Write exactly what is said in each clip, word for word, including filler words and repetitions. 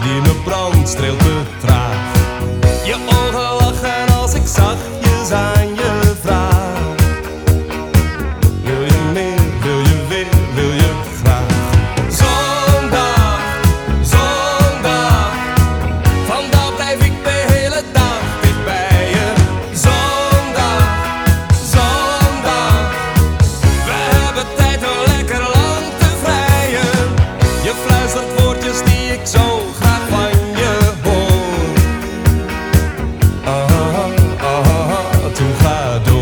die me brandt, streelt me traag. Je ogen lachen als ik zachtjes aan je vraag. Wil je meer, wil je weer, wil je graag? Zondag, zondag, vandaag blijf ik de hele dag dicht bij je. Zondag, zondag, we hebben tijd om lekker lang te vrijen. Je fluistert woordjes die ik zo graag van je hoor. Ah, ah, ah, toen ga door.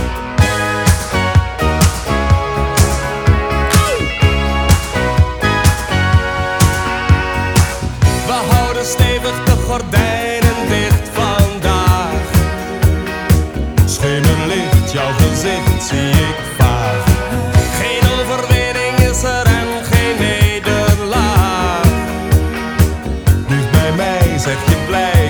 We houden stevig de gordijnen dicht vandaag. Schemerlicht, jouw gezicht zie ik vaag. Geen overwinning is er en geen nederlaag. Dicht bij mij zeg je blij.